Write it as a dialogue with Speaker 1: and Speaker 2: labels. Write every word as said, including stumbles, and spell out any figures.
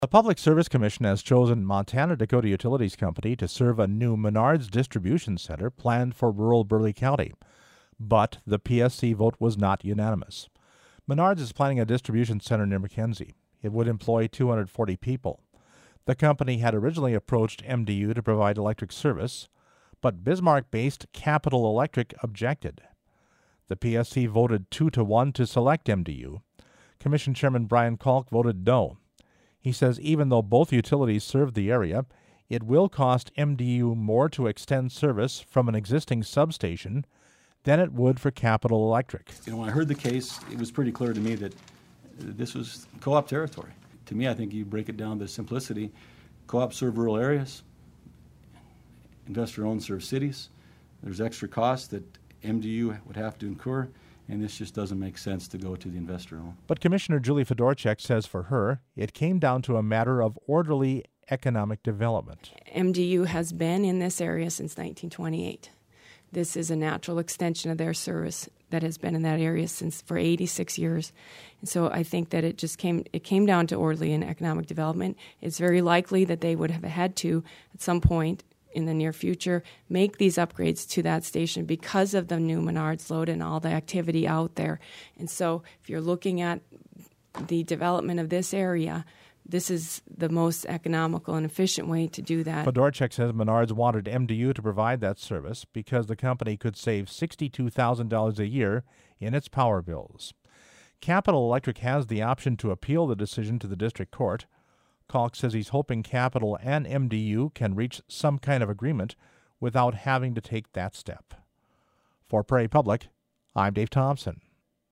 Speaker 1: The Public Service Commission has chosen Montana Dakota Utilities Company to serve a new Menards distribution center planned for rural Burleigh County. But the P S C vote was not unanimous. Menards is planning a distribution center near Mackenzie. It would employ two hundred forty people. The company had originally approached M D U to provide electric service, but Bismarck-based Capital Electric objected. The P S C voted two to one to select M D U. Commission Chairman Brian Kalk voted no. He says even though both utilities serve the area, it will cost M D U more to extend service from an existing substation than it would for Capital Electric.
Speaker 2: You know, when I heard the case, it was pretty clear to me that this was co-op territory. To me, I think you break it down to simplicity. Co-ops serve rural areas. Investor-owned serve cities. There's extra costs that M D U would have to incur, and this just doesn't make sense to go to the investor-owned.
Speaker 1: But Commissioner Julie Fedorchak says for her, it came down to a matter of orderly economic development.
Speaker 3: M D U has been in this area since nineteen twenty-eight. This is a natural extension of their service that has been in that area since for eighty-six years. And so I think that it just came it came down to orderly and economic development. It's very likely that they would have had to, at some point in the near future, make these upgrades to that station because of the new Menards load and all the activity out there. And so if you're looking at the development of this area, this is the most economical and efficient way to do that.
Speaker 1: Fedorchak says Menards wanted M D U to provide that service because the company could save sixty-two thousand dollars a year in its power bills. Capital Electric has the option to appeal the decision to the district court. Kalk says he's hoping Capital and M D U can reach some kind of agreement without having to take that step. For Prairie Public, I'm Dave Thompson.